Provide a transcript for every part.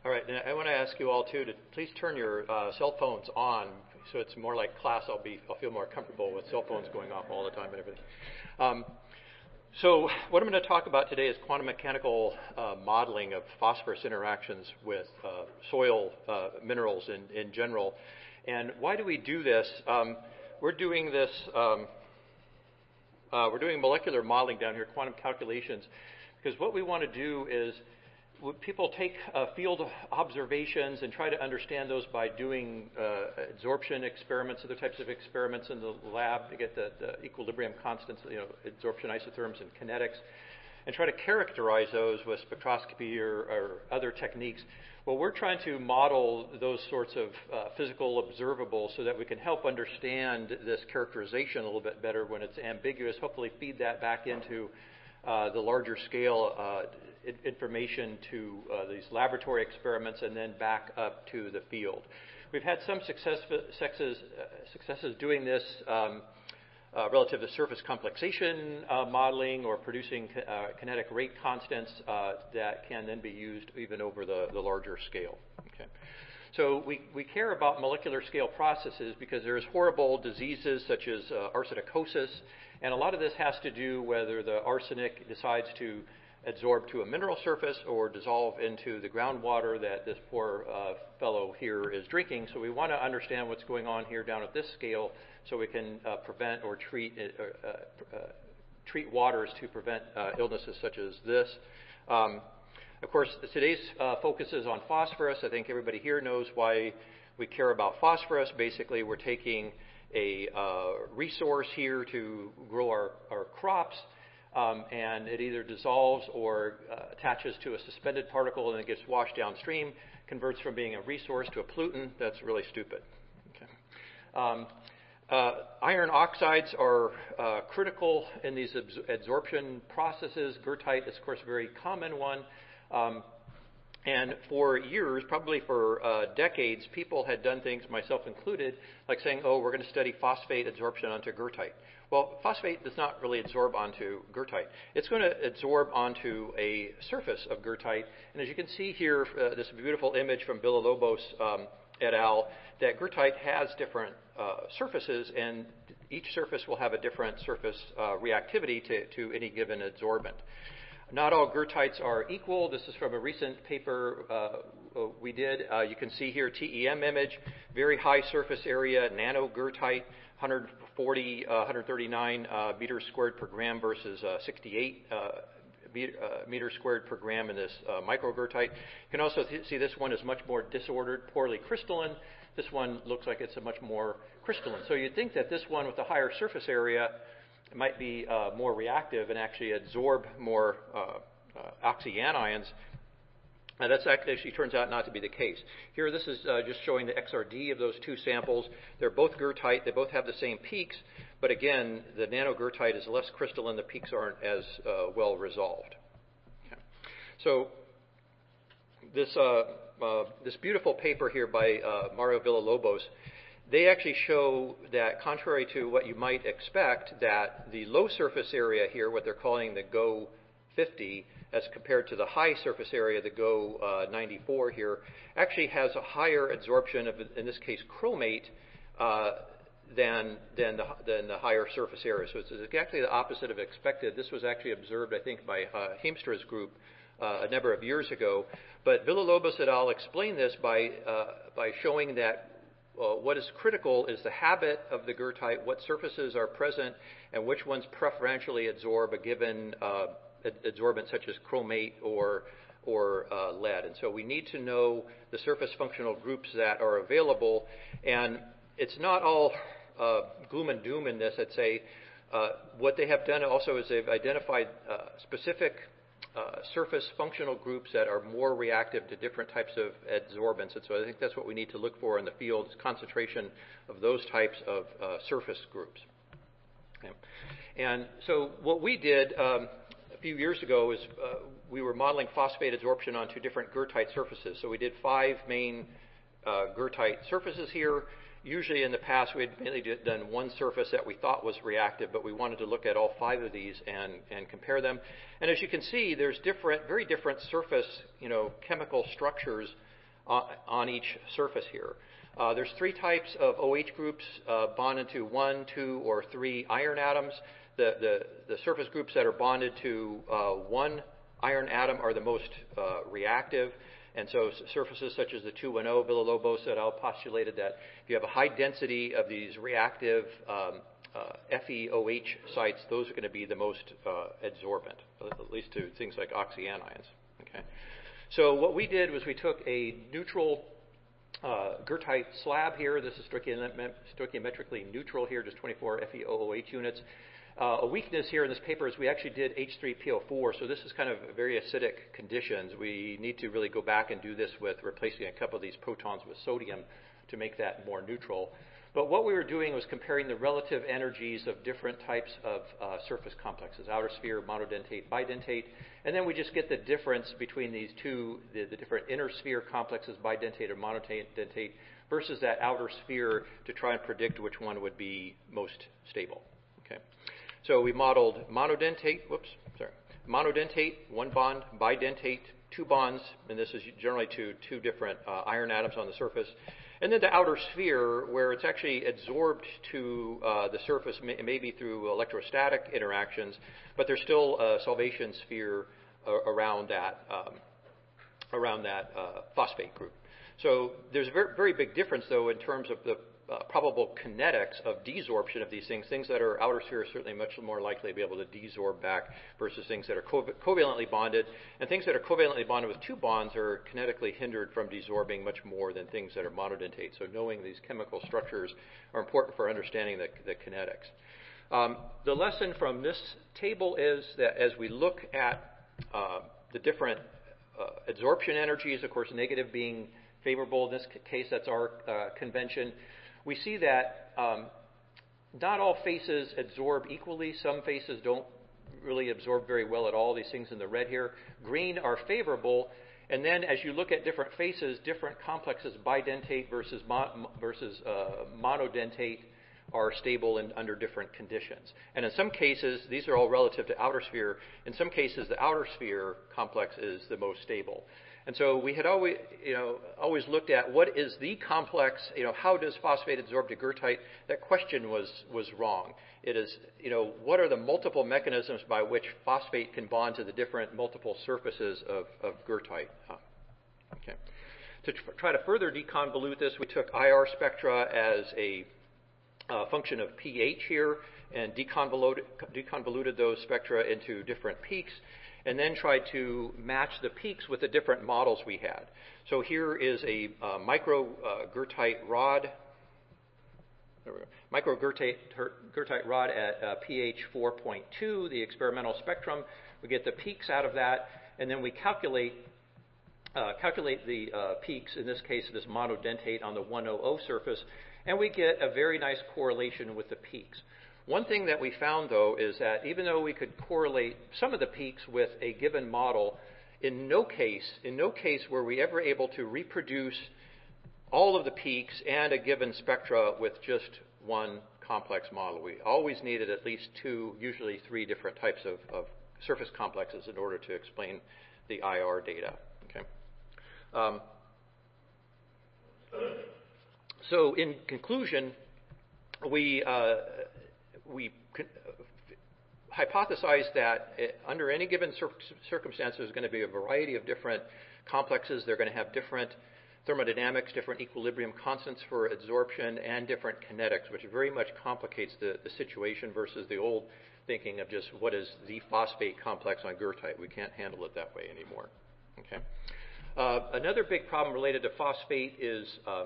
All right, and I want to ask you all too to please turn your cell phones on, so it's more like class. I'll feel more comfortable with cell phones going off all the time and everything. So what I'm going to talk about today is quantum mechanical modeling of phosphorus interactions with soil minerals in general. And why do we do this? We're doing this. We're doing molecular modeling down here, quantum calculations, because what we want to do is people take field observations and try to understand those by doing adsorption experiments, other types of experiments in the lab to get the equilibrium constants, adsorption isotherms and kinetics, and try to characterize those with spectroscopy or other techniques. Well, we're trying to model those sorts of physical observables so that we can help understand this characterization a little bit better when it's ambiguous, hopefully feed that back into the larger scale information to these laboratory experiments and then back up to the field. We've had some successes doing this relative to surface complexation modeling or producing kinetic rate constants that can then be used even over the larger scale. Okay. So we care about molecular scale processes because there's horrible diseases such as arsenicosis, and a lot of this has to do whether the arsenic decides to adsorb to a mineral surface or dissolve into the groundwater that this poor fellow here is drinking. So we want to understand what's going on here down at this scale so we can prevent or treat waters to prevent illnesses such as this. Of course, today's focus is on phosphorus. I think everybody here knows why we care about phosphorus. Basically, we're taking a resource here to grow our crops, and it either dissolves or attaches to a suspended particle and it gets washed downstream, converts from being a resource to a pollutant. That's really stupid. Okay. Iron oxides are critical in these adsorption processes. Goethite is, of course, a very common one. And for years, probably for decades, people had done things, myself included, like saying, oh, we're going to study phosphate adsorption onto goethite. Well, phosphate does not really adsorb onto goethite. It's going to adsorb onto a surface of goethite. And as you can see here, this beautiful image from Villalobos et al., that goethite has different surfaces, and each surface will have a different surface reactivity to any given adsorbent. Not all goethites are equal. This is from a recent paper we did. You can see here TEM image, very high surface area, nano goethite, 140, 139 meters squared per gram versus 68 meters squared per gram in this micro goethite. You can also see this one is much more disordered, poorly crystalline. This one looks like it's a much more crystalline. So you'd think that this one with the higher surface area might be more reactive and actually adsorb more oxyanions. And that's actually turns out not to be the case. Here, this is just showing the XRD of those two samples. They're both goethite. They both have the same peaks. But again, the nano goethite is less crystalline. The peaks aren't as well resolved. Okay. So this beautiful paper here by Mario Villalobos, they actually show that contrary to what you might expect, that the low surface area here, what they're calling the GO 50, as compared to the high surface area, the GO 94 here, actually has a higher adsorption of, in this case, chromate than the higher surface area. So it's exactly the opposite of expected. This was actually observed, I think, by Heemstra's group a number of years ago. But Villalobos et al. Explained this by showing that what is critical is the habit of the goethite, what surfaces are present, and which ones preferentially adsorb a given adsorbent such as chromate or lead. And so we need to know the surface functional groups that are available. And it's not all gloom and doom in this. I'd say what they have done also is they've identified specific surface functional groups that are more reactive to different types of adsorbents. And so I think that's what we need to look for in the field, is concentration of those types of surface groups. Okay. And so what we did a few years ago is we were modeling phosphate adsorption onto different goethite surfaces. So we did 5 main goethite surfaces here. Usually in the past we had mainly done one surface that we thought was reactive, but we wanted to look at all 5 of these and compare them. And as you can see, there's very different surface chemical structures on each surface here. There's 3 types of OH groups bonded to 1, 2, or 3 iron atoms. The surface groups that are bonded to 1 iron atom are the most reactive. And so surfaces such as the 210 Villalobos et al. Postulated that if you have a high density of these reactive FeOH sites, those are going to be the most adsorbent, at least to things like oxyanions. Okay. So what we did was we took a neutral goethite slab here. This is stoichiometrically neutral here, just 24 FeOH units. A weakness here in this paper is we actually did H3PO4, so this is kind of very acidic conditions. We need to really go back and do this with replacing a couple of these protons with sodium to make that more neutral. But what we were doing was comparing the relative energies of different types of surface complexes, outer sphere, monodentate, bidentate, and then we just get the difference between these two, the different inner sphere complexes, bidentate or monodentate, versus that outer sphere to try and predict which one would be most stable. Okay. So we modeled monodentate, 1 bond, bidentate, 2 bonds, and this is generally to 2 different iron atoms on the surface. And then the outer sphere, where it's actually adsorbed to the surface, maybe through electrostatic interactions, but there's still a solvation sphere around that phosphate group. So there's a very, very big difference, though, in terms of the probable kinetics of desorption of these things. Things that are outer sphere are certainly much more likely to be able to desorb back versus things that are covalently bonded. And things that are covalently bonded with 2 bonds are kinetically hindered from desorbing much more than things that are monodentate. So knowing these chemical structures are important for understanding the kinetics. The lesson from this table is that as we look at the different adsorption energies, of course negative being favorable in this case, that's our convention, we see that not all faces adsorb equally. Some faces don't really absorb very well at all, these things in the red here. Green are favorable, and then as you look at different faces, different complexes, bidentate versus monodentate, are stable under different conditions. And in some cases, these are all relative to outer sphere. In some cases, the outer sphere complex is the most stable. And so we had always looked at what is the complex, how does phosphate adsorb to goethite? That question was wrong. It is, what are the multiple mechanisms by which phosphate can bond to the different multiple surfaces of goethite? Okay. To try to further deconvolute this, we took IR spectra as a function of pH here and deconvoluted those spectra into different peaks, and then tried to match the peaks with the different models we had. So here is a micro-goethite rod. Micro-goethite rod at pH 4.2, the experimental spectrum. We get the peaks out of that, and then we calculate the peaks, in this case this monodentate on the 100 surface, and we get a very nice correlation with the peaks. One thing that we found, though, is that even though we could correlate some of the peaks with a given model, in no case were we ever able to reproduce all of the peaks and a given spectra with just one complex model. We always needed at least 2, usually 3 different types of surface complexes in order to explain the IR data. Okay. So in conclusion, we hypothesized that under any given circumstance, there's going to be a variety of different complexes. They're going to have different thermodynamics, different equilibrium constants for adsorption, and different kinetics, which very much complicates the situation versus the old thinking of just what is the phosphate complex on goethite. We can't handle it that way anymore. Okay. Another big problem related to phosphate is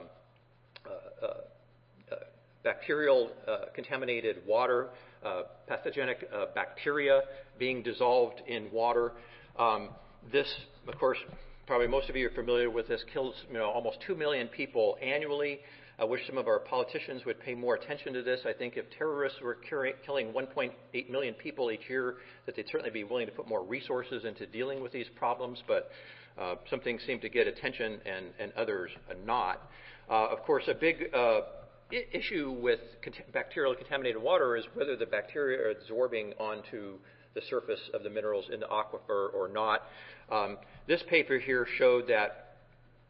bacterial contaminated water, pathogenic bacteria being dissolved in water. This, of course, probably most of you are familiar with this, kills almost 2 million people annually. I wish some of our politicians would pay more attention to this. I think if terrorists were killing 1.8 million people each year, that they'd certainly be willing to put more resources into dealing with these problems, but some things seem to get attention and others not. Of course, a big issue with bacterial contaminated water is whether the bacteria are adsorbing onto the surface of the minerals in the aquifer or not. This paper here showed that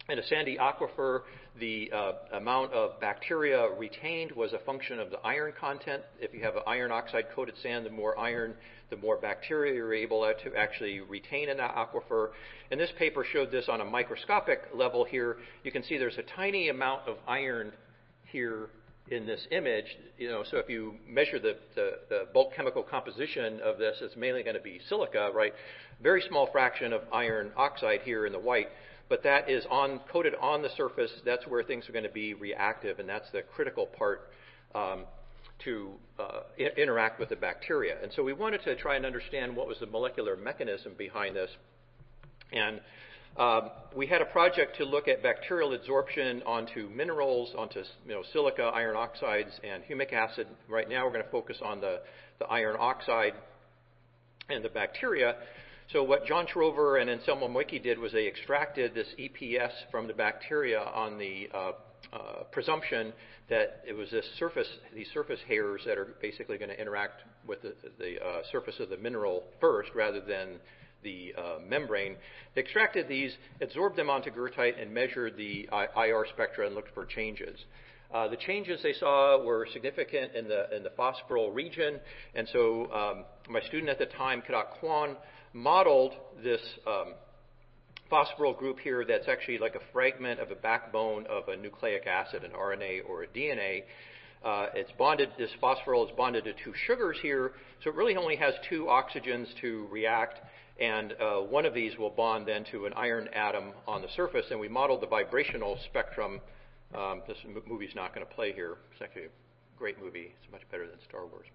In a sandy aquifer, the amount of bacteria retained was a function of the iron content. If you have an iron oxide-coated sand, the more iron, the more bacteria you're able to actually retain in that aquifer. And this paper showed this on a microscopic level here. You can see there's a tiny amount of iron here in this image. So if you measure the bulk chemical composition of this, it's mainly going to be silica, right? Very small fraction of iron oxide here in the white. But that is coated on the surface. That's where things are going to be reactive, and that's the critical part to interact with the bacteria. And so we wanted to try and understand what was the molecular mechanism behind this. And we had a project to look at bacterial adsorption onto minerals, onto silica, iron oxides, and humic acid. Right now we're going to focus on the iron oxide and the bacteria. So what John Trover and Anselmo Moicchi did was they extracted this EPS from the bacteria on the presumption that it was these surface hairs that are basically going to interact with the surface of the mineral first rather than the membrane. They extracted these, absorbed them onto goethite, and measured the IR spectra and looked for changes. The changes they saw were significant in the phosphoryl region, and so my student at the time, Kadak Kwan, modeled this phosphoryl group here that's actually like a fragment of a backbone of a nucleic acid, an RNA or a DNA. This phosphoryl is bonded to two sugars here, so it really only has two oxygens to react, and one of these will bond then to an iron atom on the surface, and we modeled the vibrational spectrum. This movie's not going to play here. It's actually a great movie. It's much better than Star Wars.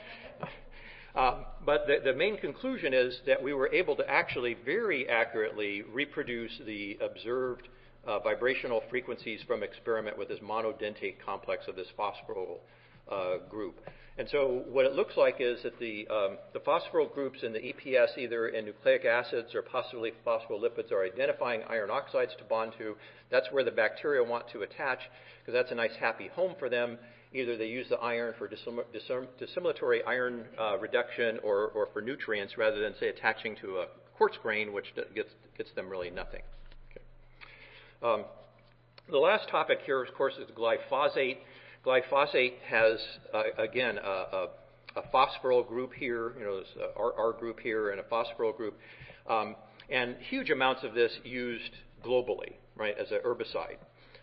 But the main conclusion is that we were able to actually very accurately reproduce the observed vibrational frequencies from experiment with this monodentate complex of this phosphoryl group. And so what it looks like is that the phosphoryl groups in the EPS, either in nucleic acids or possibly phospholipids, are identifying iron oxides to bond to. That's where the bacteria want to attach, because that's a nice happy home for them. Either they use the iron for dissimilatory iron reduction or for nutrients, rather than, say, attaching to a quartz grain, which gets them really nothing. Okay. The last topic here, of course, is glyphosate. Glyphosate has, again, a phosphoryl group here, there's our group here and a phosphoryl group, and huge amounts of this used globally, right, as a herbicide.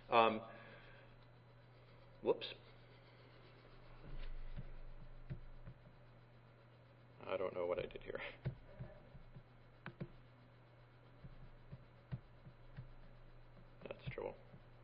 Whoops. I don't know what I did here. That's trouble.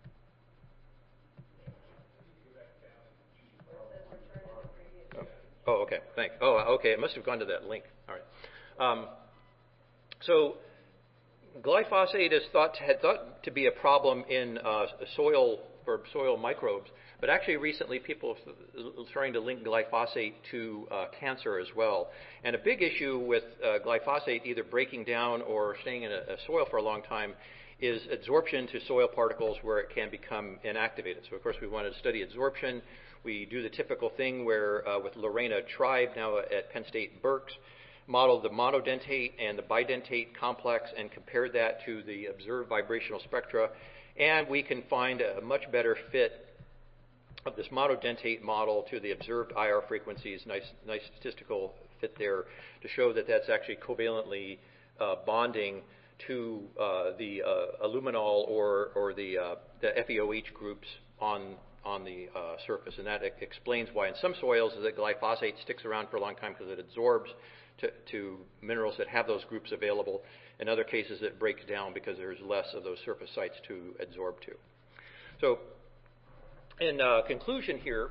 Oh, okay. Thanks. Oh, okay. It must have gone to that link. All right. So glyphosate is thought to be a problem in soil for soil microbes, but actually recently people are trying to link glyphosate to cancer as well. And a big issue with glyphosate either breaking down or staying in a soil for a long time is adsorption to soil particles where it can become inactivated. So of course we wanted to study adsorption. We do the typical thing where with Lorena Tribe now at Penn State Berks, modeled the monodentate and the bidentate complex and compared that to the observed vibrational spectra. And we can find a much better fit of this monodentate model to the observed IR frequencies. Nice statistical fit there to show that that's actually covalently bonding to the aluminol or the FeOH groups on the surface. And that explains why in some soils that glyphosate sticks around for a long time, because it absorbs to minerals that have those groups available. In other cases, it breaks down because there's less of those surface sites to adsorb to. So in conclusion here,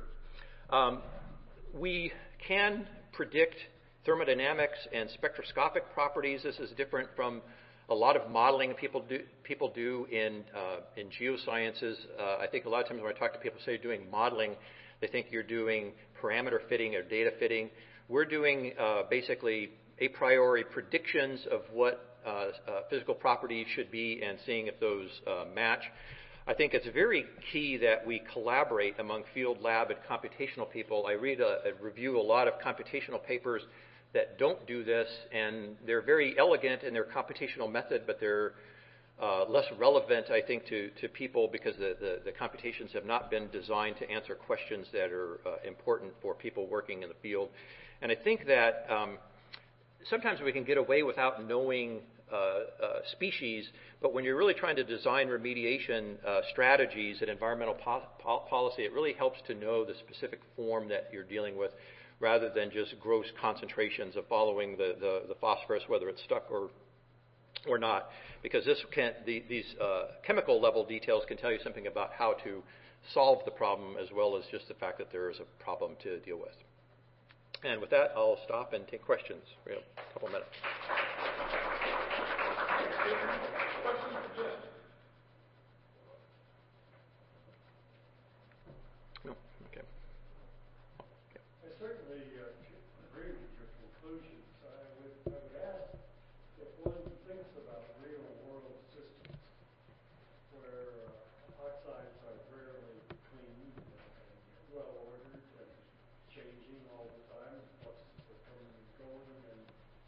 we can predict thermodynamics and spectroscopic properties. This is different from a lot of modeling people do in geosciences. I think a lot of times when I talk to people say doing modeling, they think you're doing parameter fitting or data fitting. We're doing basically a priori predictions of what physical properties should be and seeing if those match. I think it's very key that we collaborate among field lab and computational people. I review a lot of computational papers that don't do this, and they're very elegant in their computational method, but they're less relevant, I think, to people because the computations have not been designed to answer questions that are important for people working in the field. And I think that sometimes we can get away without knowing species, but when you're really trying to design remediation strategies and environmental policy, it really helps to know the specific form that you're dealing with rather than just gross concentrations of following the phosphorus, whether it's stuck or not, because these chemical level details can tell you something about how to solve the problem as well as just the fact that there is a problem to deal with. And with that, I'll stop and take questions. We have a couple minutes. No? Okay. I certainly agree with your conclusions. I would ask if one thinks about real-world systems where oxides are rarely clean and well-ordered and changing all the time, fluxes are coming and going, and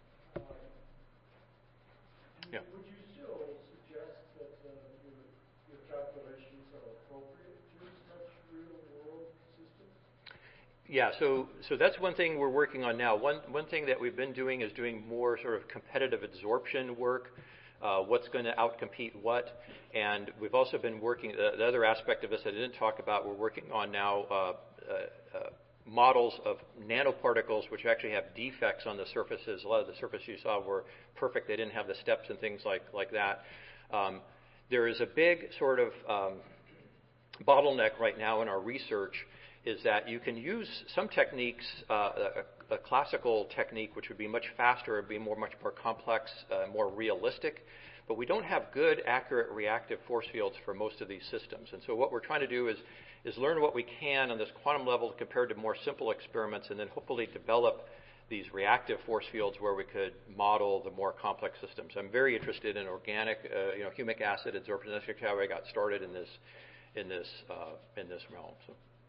Yeah. would you still suggest that your calculations are appropriate to such real-world systems? Yeah, so that's one thing we're working on now. One thing that we've been doing is doing more sort of competitive adsorption work, what's going to outcompete what. And we've also been working, the other aspect of this I didn't talk about, we're working on now models of nanoparticles which actually have defects on the surfaces. A lot of the surfaces you saw were perfect. They didn't have the steps and things like that. There is a big sort of bottleneck right now in our research is that you can use some techniques, a classical technique which would be much faster and be much more complex, more realistic, but we don't have good, accurate reactive force fields for most of these systems. And so what we're trying to do is learn what we can on this quantum level compared to more simple experiments, and then hopefully develop these reactive force fields where we could model the more complex systems. I'm very interested in organic, humic acid adsorption. That's actually how I got started in this realm. So.